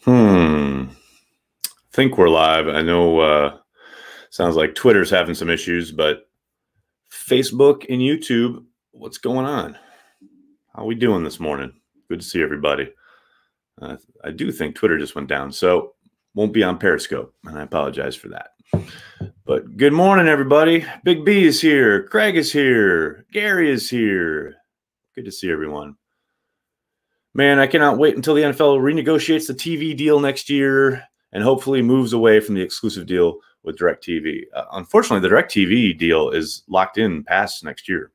Hmm. Think we're live. I know sounds like Twitter's having some issues, but Facebook and YouTube, what's going on? How are we doing this morning? Good to see everybody. I do think Twitter just went down, so won't be on Periscope, and I apologize for that. But good morning, everybody. Big B is here. Craig is here. Gary is here. Good to see everyone. Man, I cannot wait until the NFL renegotiates the TV deal next year and hopefully moves away from the exclusive deal with DirecTV. Unfortunately, the DirecTV deal is locked in past next year.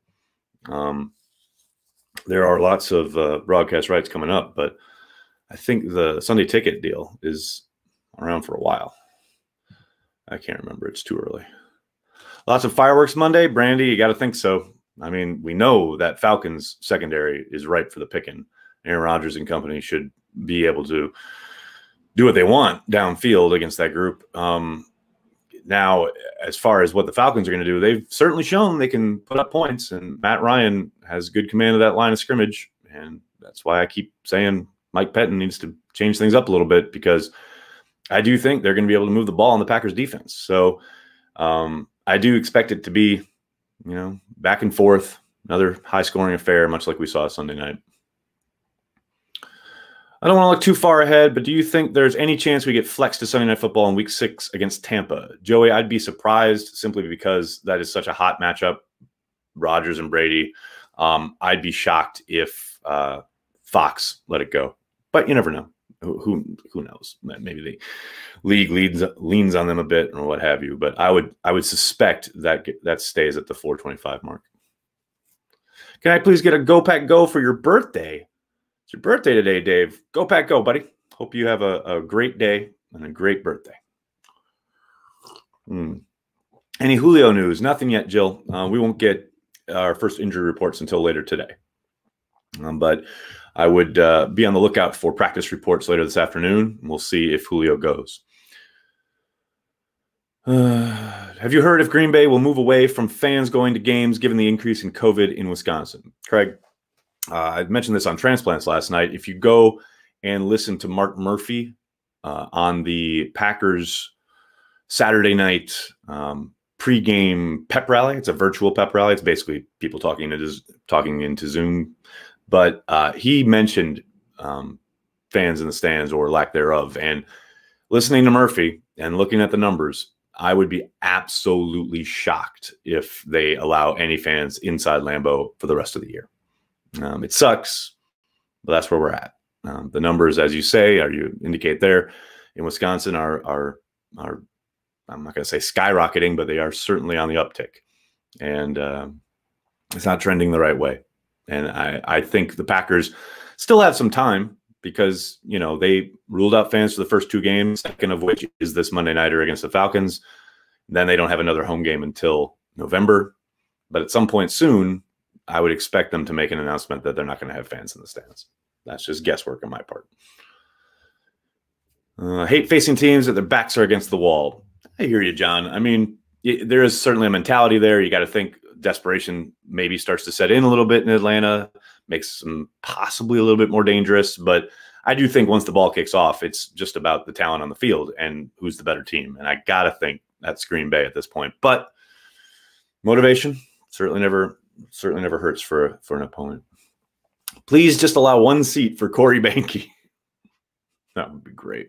There are lots of broadcast rights coming up, but I think the Sunday Ticket deal is around for a while. I can't remember. It's too early. Lots of fireworks Monday. Brandy, you got to think so. I mean, we know that Falcons secondary is ripe for the picking. Aaron Rodgers and company should be able to do what they want downfield against that group. Now, as far as what the Falcons are going to do, they've certainly shown they can put up points, and Matt Ryan has good command of that line of scrimmage, and that's why I keep saying Mike Pettin needs to change things up a little bit, because I do think they're going to be able to move the ball on the Packers defense. So I do expect it to be, back and forth, another high-scoring affair, much like we saw Sunday night. I don't want to look too far ahead, but do you think there's any chance we get flexed to Sunday Night Football in Week 6 against Tampa? Joey, I'd be surprised simply because that is such a hot matchup, Rodgers and Brady. I'd be shocked if Fox let it go, but you never know. Who knows? Maybe the league leans on them a bit or what have you. But I would suspect that stays at the 425 mark. Can I please get a Go Pack Go for your birthday? It's your birthday today, Dave. Go Pack Go, buddy. Hope you have a great day and a great birthday. Any Julio news? Nothing yet, Jill. We won't get our first injury reports until later today. But I would be on the lookout for practice reports later this afternoon. We'll see if Julio goes. Have you heard if Green Bay will move away from fans going to games given the increase in COVID in Wisconsin? Craig, I mentioned this on Transplants last night. If you go and listen to Mark Murphy on the Packers Saturday night pregame pep rally, it's a virtual pep rally. It's basically people talking into Zoom. But he mentioned fans in the stands or lack thereof. And listening to Murphy and looking at the numbers, I would be absolutely shocked if they allow any fans inside Lambeau for the rest of the year. It sucks, but that's where we're at. The numbers, as you say, or you indicate there in Wisconsin, are I'm not going to say skyrocketing, but they are certainly on the uptick. And it's not trending the right way. And I think the Packers still have some time because, they ruled out fans for the first 2 games, second of which is this Monday nighter against the Falcons. Then they don't have another home game until November. But at some point soon, I would expect them to make an announcement that they're not going to have fans in the stands. That's just guesswork on my part. Hate facing teams that their backs are against the wall. I hear you, John. I mean, there is certainly a mentality there. You got to think desperation maybe starts to set in a little bit in Atlanta, makes them possibly a little bit more dangerous. But I do think once the ball kicks off, it's just about the talent on the field and who's the better team. And I got to think that's Green Bay at this point. But motivation certainly never hurts for an opponent. Please just allow 1 seat for Corey Banke. That would be great.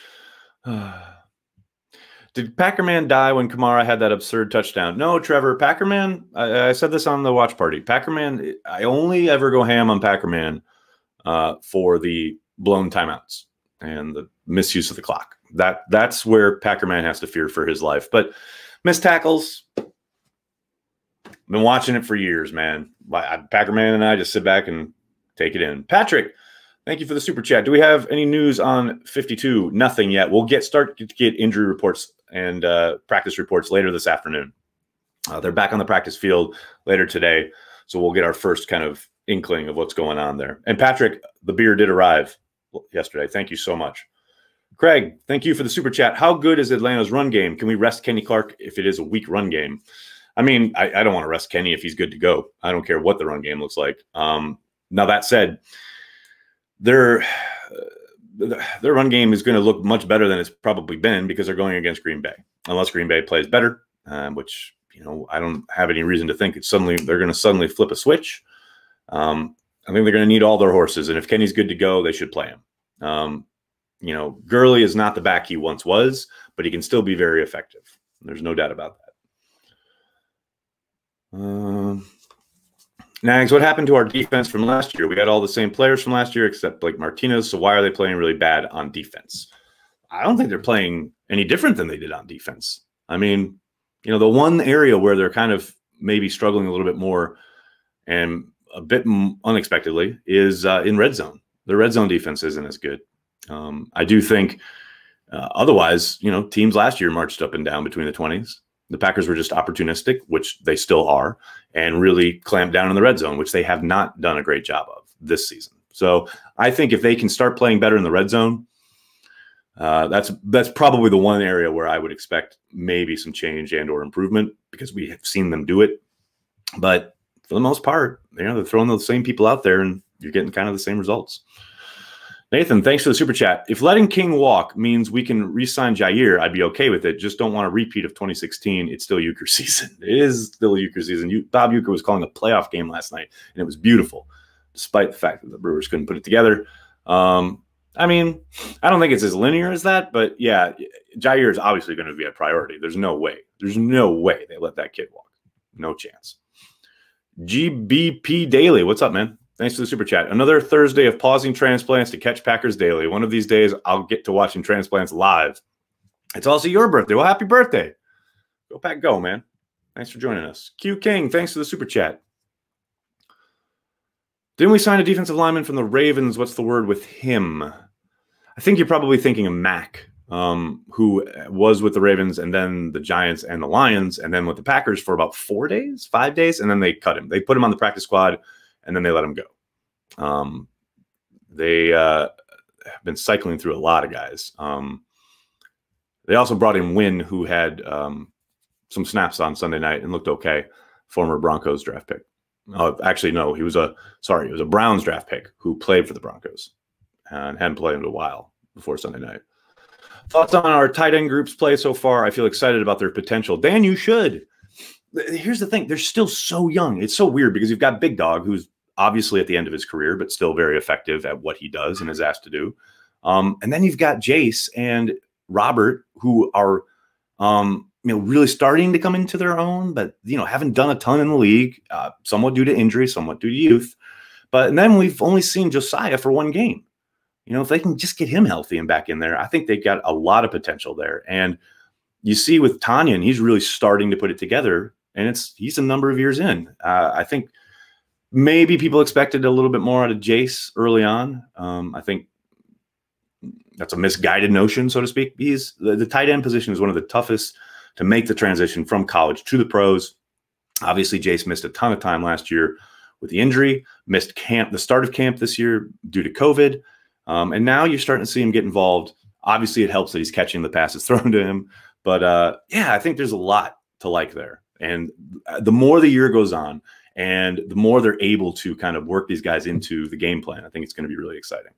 Did Packerman die when Kamara had that absurd touchdown? No, Trevor. Packerman, I said this on the watch party. Packerman, I only ever go ham on Packerman for the blown timeouts and the misuse of the clock. That's where Packerman has to fear for his life. But missed tackles, been watching it for years, man. Packerman and I just sit back and take it in. Patrick, thank you for the super chat. Do we have any news on 52? Nothing yet. We'll start to get injury reports and practice reports later this afternoon. They're back on the practice field later today, so we'll get our first kind of inkling of what's going on there. And Patrick, the beer did arrive yesterday. Thank you so much. Craig, thank you for the super chat. How good is Atlanta's run game? Can we rest Kenny Clark if it is a weak run game? I mean, I don't want to rest Kenny if he's good to go. I don't care what the run game looks like. Now, that said, their run game is going to look much better than it's probably been because they're going against Green Bay. Unless Green Bay plays better, which, you know, I don't have any reason to think they're going to suddenly flip a switch. I think they're going to need all their horses, and if Kenny's good to go, they should play him. You know, Gurley is not the back he once was, but he can still be very effective. There's no doubt about that. Nags, what happened to our defense from last year? We got all the same players from last year except Blake Martinez, so why are they playing really bad on defense? I don't think they're playing any different than they did on defense. I mean, you know, the one area where they're kind of maybe struggling a little bit more and a bit unexpectedly is in red zone. The red zone defense isn't as good. I do think otherwise, you know, teams last year marched up and down between the 20s. The Packers were just opportunistic, which they still are, and really clamped down in the red zone, which they have not done a great job of this season. So I think if they can start playing better in the red zone, that's probably the one area where I would expect maybe some change and or improvement, because we have seen them do it. But for the most part, you know, they're throwing the same people out there and you're getting kind of the same results. Nathan, thanks for the super chat. If letting King walk means we can re-sign Jair, I'd be okay with it. Just don't want a repeat of 2016. It's still Euchre season. It is still Euchre season. Bob Uecker was calling a playoff game last night, and it was beautiful, despite the fact that the Brewers couldn't put it together. I mean, I don't think it's as linear as that, but yeah, Jair is obviously going to be a priority. There's no way. There's no way they let that kid walk. No chance. GBP Daily, what's up, man? Thanks for the super chat. Another Thursday of pausing transplants to catch Packers Daily. One of these days, I'll get to watching transplants live. It's also your birthday. Well, happy birthday. Go Pack, go, man. Thanks for joining us. Q King, thanks for the super chat. Didn't we sign a defensive lineman from the Ravens? What's the word with him? I think you're probably thinking of Mack, who was with the Ravens and then the Giants and the Lions and then with the Packers for about 5 days, and then they cut him. They put him on the practice squad, and then they let him go. They have been cycling through a lot of guys. They also brought in Wynn, who had some snaps on Sunday night and looked okay. Former Broncos draft pick. Actually, no, he was a Browns draft pick who played for the Broncos and hadn't played in a while before Sunday night. Thoughts on our tight end group's play so far? I feel excited about their potential. Dan, you should. Here's the thing. They're still so young. It's so weird because you've got Big Dog, who's obviously at the end of his career, but still very effective at what he does and is asked to do. And then you've got Jace and Robert, who are, really starting to come into their own, but, haven't done a ton in the league, somewhat due to injury, somewhat due to youth. And then we've only seen Josiah for one game. If they can just get him healthy and back in there, I think they've got a lot of potential there. And you see with Tanyan, he's really starting to put it together, and he's a number of years in. I think maybe people expected a little bit more out of Jace early on. I think that's a misguided notion, so to speak. The tight end position is one of the toughest to make the transition from college to the pros. Obviously, Jace missed a ton of time last year with the injury, missed the start of camp this year due to COVID. And now you're starting to see him get involved. Obviously, it helps that he's catching the passes thrown to him. But I think there's a lot to like there. And the more the year goes on and the more they're able to kind of work these guys into the game plan, I think it's going to be really exciting.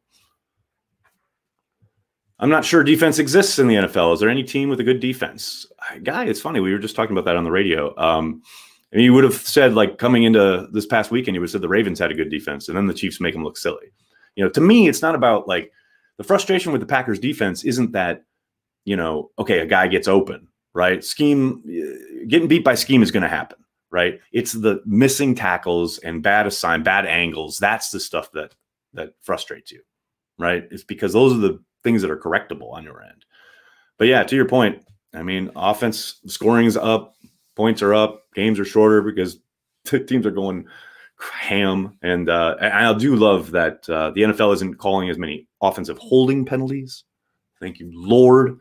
I'm not sure defense exists in the NFL. Is there any team with a good defense? Guy, it's funny. We were just talking about that on the radio. And you would have said, like, coming into this past weekend, you would have said the Ravens had a good defense, and then the Chiefs make them look silly. To me, it's not about, like, the frustration with the Packers defense isn't that, okay, a guy gets open, right? Getting beat by scheme is going to happen, right? It's the missing tackles and bad angles. That's the stuff that frustrates you, right? It's because those are the things that are correctable on your end. But yeah, to your point, I mean, offense scoring's up, points are up, games are shorter because teams are going ham. And I do love that the NFL isn't calling as many offensive holding penalties. Thank you, Lord.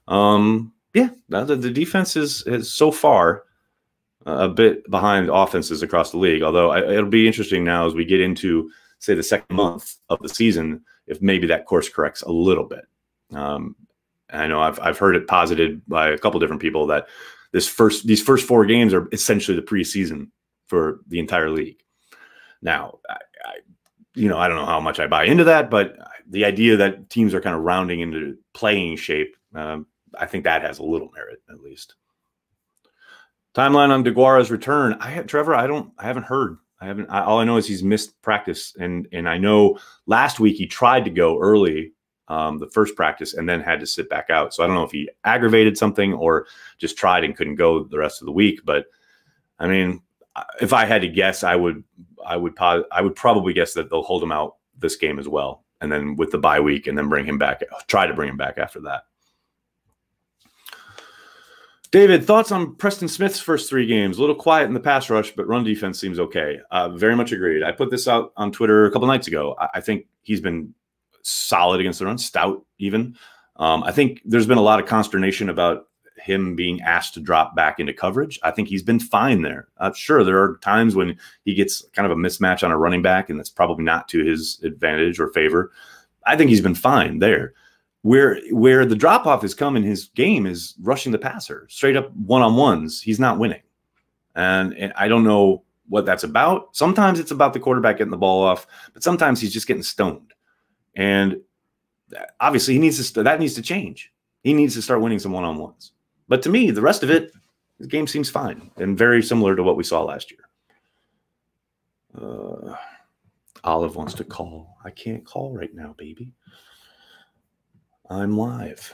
The defense is so far a bit behind offenses across the league. Although it'll be interesting now as we get into, say, the second month of the season, if maybe that course corrects a little bit. I know I've heard it posited by a couple different people that these first 4 games are essentially the preseason for the entire league. Now, I don't know how much I buy into that, but the idea that teams are kind of rounding into playing shape, I think that has a little merit at least. Timeline on DeGuara's return. Trevor, I haven't heard. All I know is he's missed practice, and I know last week he tried to go early, the first practice, and then had to sit back out. So I don't know if he aggravated something or just tried and couldn't go the rest of the week. But I mean, if I had to guess, I would probably guess that they'll hold him out this game as well, and then with the bye week, and then try to bring him back after that. David, thoughts on Preston Smith's first 3 games? A little quiet in the pass rush, but run defense seems okay. Very much agreed. I put this out on Twitter a couple nights ago. I think he's been solid against the run, stout even. I think there's been a lot of consternation about him being asked to drop back into coverage. I think he's been fine there. Sure, there are times when he gets kind of a mismatch on a running back, and that's probably not to his advantage or favor. I think he's been fine there. Where the drop-off has come in his game is rushing the passer, straight up one-on-ones. He's not winning. And I don't know what that's about. Sometimes it's about the quarterback getting the ball off, but sometimes he's just getting stoned. And obviously that needs to change. He needs to start winning some one-on-ones. But to me, the rest of it, the game seems fine and very similar to what we saw last year. Olive wants to call. I can't call right now, baby. I'm live.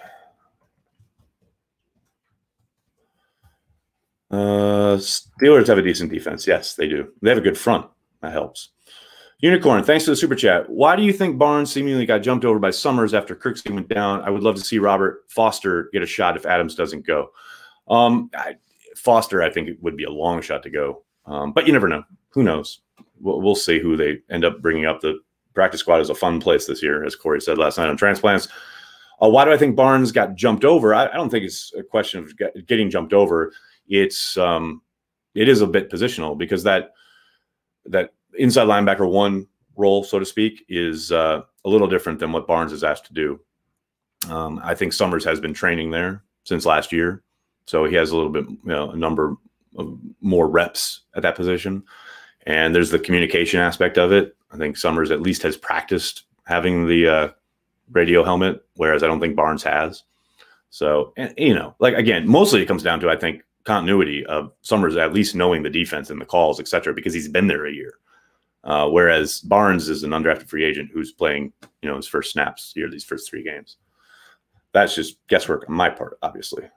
Steelers have a decent defense. Yes, they do. They have a good front. That helps. Unicorn, thanks for the super chat. Why do you think Barnes seemingly got jumped over by Summers after Kirksey went down? I would love to see Robert Foster get a shot if Adams doesn't go. Foster, I think it would be a long shot to go. But you never know. Who knows? We'll see who they end up bringing up. The practice squad is a fun place this year, as Corey said last night on Transplants. Why do I think Barnes got jumped over? I don't think it's a question of getting jumped over. It is a bit positional because that inside linebacker 1 role, so to speak, is a little different than what Barnes is asked to do. I think Summers has been training there since last year, so he has a little bit, a number of more reps at that position. And there's the communication aspect of it. I think Summers at least has practiced having the radio helmet, whereas I don't think Barnes has. So, and, again, mostly it comes down to, I think, continuity of Summers at least knowing the defense and the calls, et cetera, because he's been there a year. Whereas Barnes is an undrafted free agent who's playing, his first snaps here, these first 3 games. That's just guesswork on my part, obviously.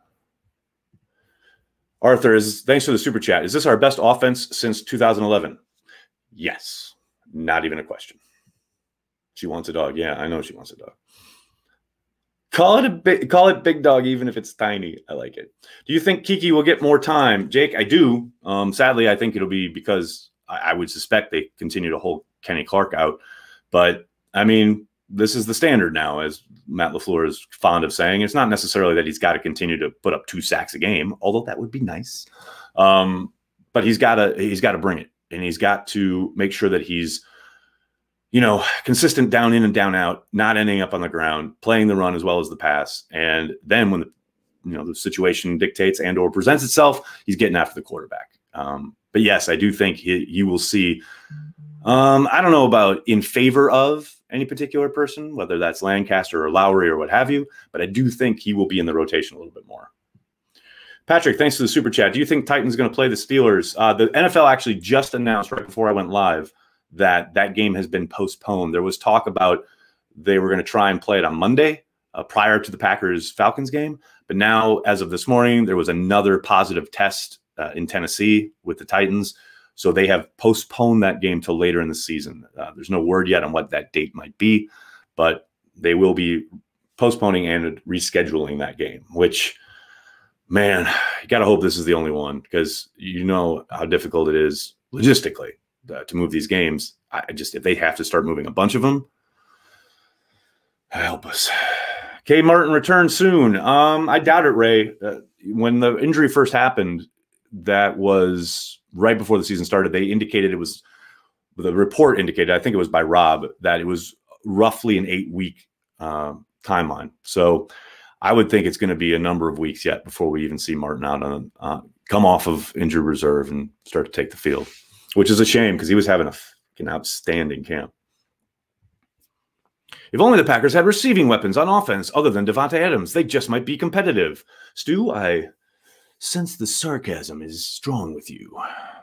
Arthur, thanks for the super chat. Is this our best offense since 2011? Yes. Not even a question. She wants a dog. Yeah, I know she wants a dog. Call it big dog, even if it's tiny. I like it. Do you think Kiki will get more time? Jake, I do. Sadly, I think it'll be because I would suspect they continue to hold Kenny Clark out. But, I mean, this is the standard now, as Matt LaFleur is fond of saying. It's not necessarily that he's got to continue to put up 2 sacks a game, although that would be nice. But he's got to bring it, and he's got to make sure that he's consistent down in and down out, not ending up on the ground, playing the run as well as the pass. And then when the situation dictates and or presents itself, he's getting after the quarterback. But yes, I do think you will see, I don't know about in favor of any particular person, whether that's Lancaster or Lowry or what have you, but I do think he will be in the rotation a little bit more. Patrick, thanks for the super chat. Do you think Titans going to play the Steelers? The NFL actually just announced right before I went live that game has been postponed. There was talk about they were going to try and play it on Monday prior to the Packers-Falcons game. But now, as of this morning, there was another positive test in Tennessee with the Titans. So they have postponed that game till later in the season. There's no word yet on what that date might be, but they will be postponing and rescheduling that game, which, man, you got to hope this is the only one because you know how difficult it is logistically to move these games. If they have to start moving a bunch of them, help us. K. Martin returns soon. I doubt it, Ray. When the injury first happened, that was right before the season started. The report indicated, I think it was by Rob, that it was roughly an 8-week timeline. So I would think it's going to be a number of weeks yet before we even see Martin out come off of injured reserve and start to take the field, which is a shame because he was having an outstanding camp. If only the Packers had receiving weapons on offense other than Devontae Adams, they just might be competitive. Stu, I sense the sarcasm is strong with you.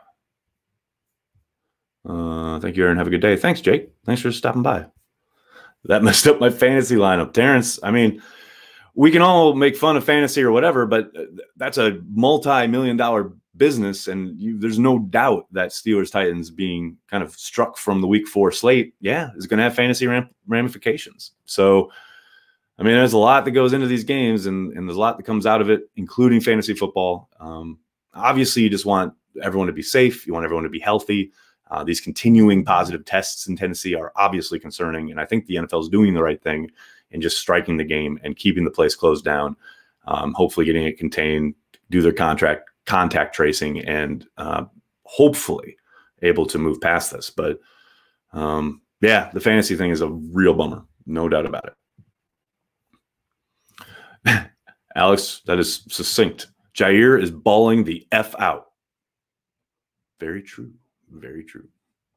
Thank you, Aaron. Have a good day. Thanks, Jake. Thanks for stopping by. That messed up my fantasy lineup. Terrence, I mean, we can all make fun of fantasy or whatever, but that's a multi-million-dollar business, and there's no doubt that Steelers-Titans being kind of struck from the Week 4 slate, is going to have fantasy ramifications. So, I mean, there's a lot that goes into these games, and there's a lot that comes out of it, including fantasy football. Obviously, you just want everyone to be safe. You want everyone to be healthy. These continuing positive tests in Tennessee are obviously concerning, and I think the NFL is doing the right thing in just striking the game and keeping the place closed down, hopefully getting it contained, do their contact tracing, and hopefully able to move past this. But the fantasy thing is a real bummer, no doubt about it. Alex, that is succinct. Jair is balling the F out. Very true. Very true.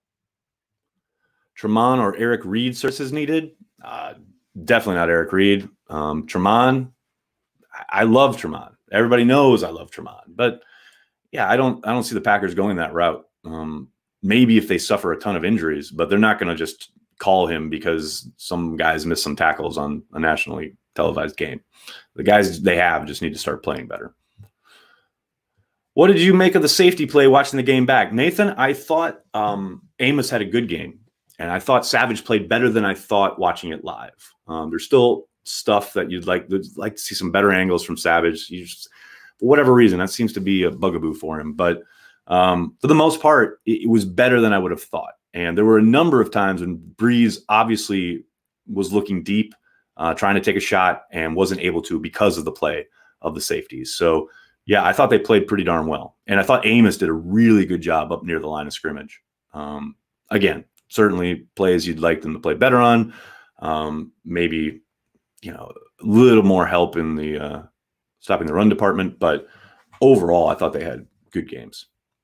Tremont or Eric Reed services needed? Definitely not Eric Reed. Tremont, I love Tremont. Everybody knows I love Tremont. But yeah, I don't see the Packers going that route. Maybe if they suffer a ton of injuries, but they're not going to just call him because some guys missed some tackles on a nationally televised game. The guys they have just need to start playing better. What did you make of the safety play watching the game back? Nathan, I thought Amos had a good game, and I thought Savage played better than I thought watching it live. There's still stuff that you'd like to see some better angles from Savage. For whatever reason, that seems to be a bugaboo for him. But for the most part, it was better than I would have thought. And there were a number of times when Breeze obviously was looking deep, trying to take a shot, and wasn't able to because of the play of the safeties. So, yeah, I thought they played pretty darn well. And I thought Amos did a really good job up near the line of scrimmage. Again, certainly plays you'd like them to play better on. Maybe, a little more help in the stopping the run department. But overall, I thought they had good games.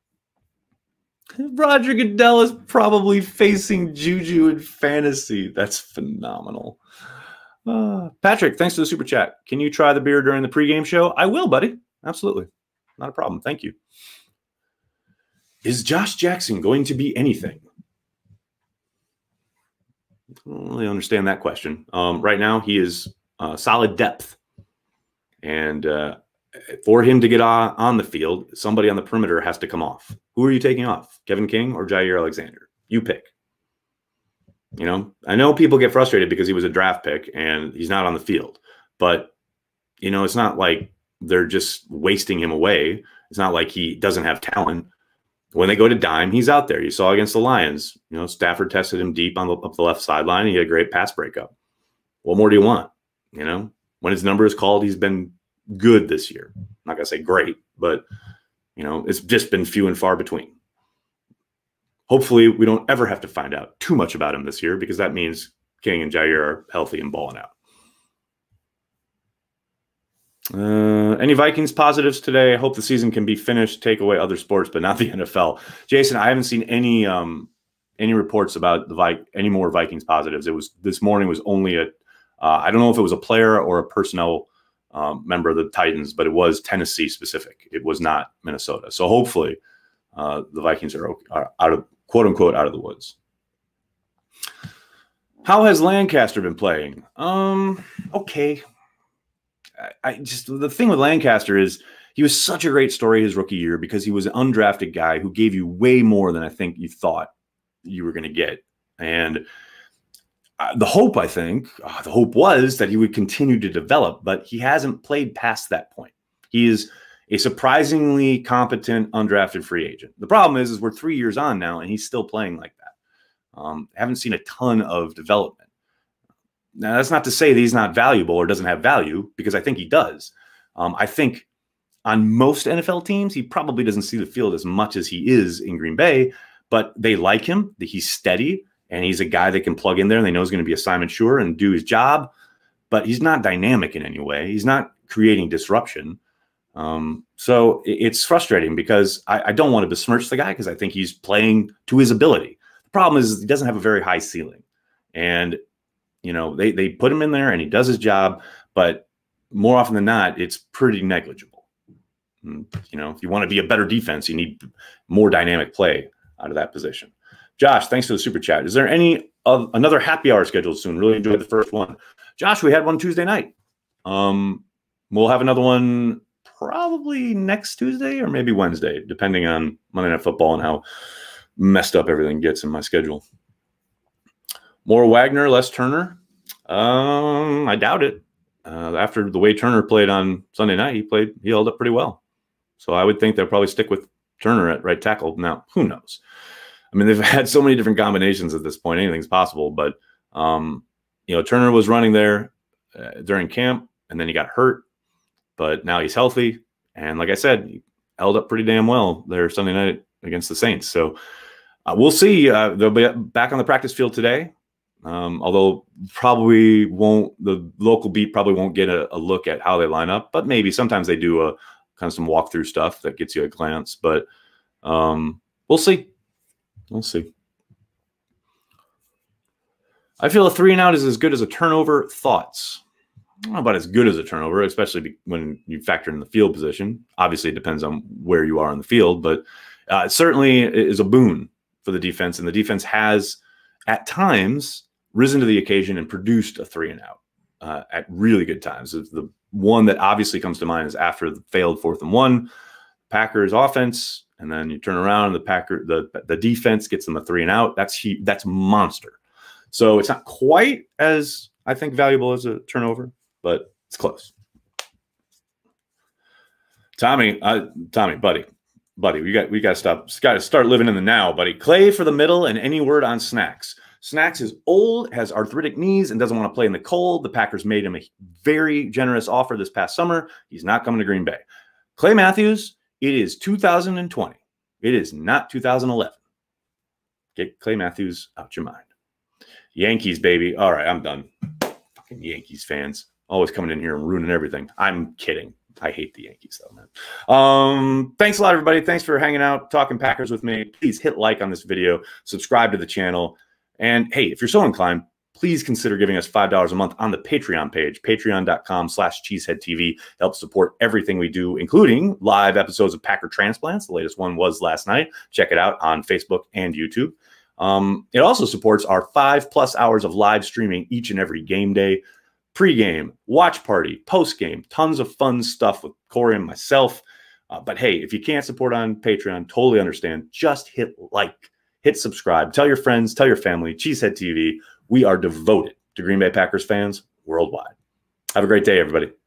Roger Goodell is probably facing Juju in fantasy. That's phenomenal. Patrick, thanks for the super chat. Can you try the beer during the pregame show? I will, buddy. Absolutely. Not a problem. Thank you. Is Josh Jackson going to be anything? I don't really understand that question. Right now, he is solid depth. And for him to get on the field, somebody on the perimeter has to come off. Who are you taking off? Kevin King or Jair Alexander? You pick. I know people get frustrated because he was a draft pick and he's not on the field. But, it's not like they're just wasting him away. It's not like he doesn't have talent. When they go to dime, he's out there. You saw against the Lions, Stafford tested him deep up the left sideline. And he had a great pass breakup. What more do you want? When his number is called, he's been good this year. I'm not going to say great, but, it's just been few and far between. Hopefully we don't ever have to find out too much about him this year because that means King and Jair are healthy and balling out. Any Vikings positives today? I hope the season can be finished, take away other sports, but not the NFL. Jason, I haven't seen any reports about any more Vikings positives. This morning was only I don't know if it was a player or a personnel member of the Titans, but it was Tennessee specific. It was not Minnesota. So hopefully the Vikings are out of, quote unquote, out of the woods. How has Lancaster been playing? Okay. The thing with Lancaster is he was such a great story his rookie year because he was an undrafted guy who gave you way more than I think you thought you were going to get. And the hope was that he would continue to develop, but he hasn't played past that point. He is a surprisingly competent undrafted free agent. The problem is we're 3 years on now and he's still playing like that. Haven't seen a ton of development. Now, that's not to say that he's not valuable or doesn't have value, because I think he does. I think on most NFL teams, he probably doesn't see the field as much as he is in Green Bay, but they like him. He's steady, and he's a guy that can plug in there, and they know he's going to be a Simon Sure and do his job, but he's not dynamic in any way. He's not creating disruption. So it's frustrating because I don't want to besmirch the guy because I think he's playing to his ability. The problem is he doesn't have a very high ceiling. And You know, they put him in there and he does his job, but more often than not, it's pretty negligible. You know, if you want to be a better defense, you need more dynamic play out of that position. Josh, thanks for the super chat. Is there another happy hour scheduled soon? Really enjoyed the first one. Josh, we had one Tuesday night. We'll have another one probably next Tuesday or maybe Wednesday, depending on Monday Night Football and how messed up everything gets in my schedule. More Wagner, less Turner. I doubt it. After the way Turner played on Sunday night, he held up pretty well. So I would think they'll probably stick with Turner at right tackle. Now, who knows? I mean, they've had so many different combinations at this point. Anything's possible. But, you know, Turner was running there during camp, and then he got hurt. But now he's healthy. And like I said, he held up pretty damn well there Sunday night against the Saints. So we'll see. They'll be back on the practice field today. Although probably the local beat probably won't get a look at how they line up, but maybe sometimes they do a kind of some walkthrough stuff that gets you a glance, but we'll see. We'll see. I feel a 3-and-out is as good as a turnover. Thoughts? I don't know about as good as a turnover, especially when you factor in the field position. Obviously, it depends on where you are on the field, but it certainly is a boon for the defense, and the defense has at times risen to the occasion and produced a 3-and-out at really good times. The one that obviously comes to mind is after the failed 4th and 1, Packers offense, and then you turn around and the defense gets them a 3-and-out. That's monster. So it's not quite as, I think, valuable as a turnover, but it's close. Tommy, buddy, we got to start living in the now, buddy. Clay for the middle, and any word on Snacks. Snacks is old, has arthritic knees, and doesn't want to play in the cold. The Packers made him a very generous offer this past summer. He's not coming to Green Bay. Clay Matthews, it is 2020. It is not 2011. Get Clay Matthews out your mind. Yankees, baby. All right, I'm done. Fucking Yankees fans. Always coming in here and ruining everything. I'm kidding. I hate the Yankees, though, man. Thanks a lot, everybody. Thanks for hanging out, talking Packers with me. Please hit like on this video. Subscribe to the channel. And hey, if you're so inclined, please consider giving us $5 a month on the Patreon page, patreon.com/cheeseheadtv. Helps support everything we do, including live episodes of Packer Transplants. The latest one was last night. Check it out on Facebook and YouTube. It also supports our 5+ hours of live streaming each and every game day, pre-game, watch party, post-game, tons of fun stuff with Corey and myself. But hey, if you can't support on Patreon, totally understand. Just hit like. Hit subscribe. Tell your friends. Tell your family. Cheesehead TV. We are devoted to Green Bay Packers fans worldwide. Have a great day, everybody.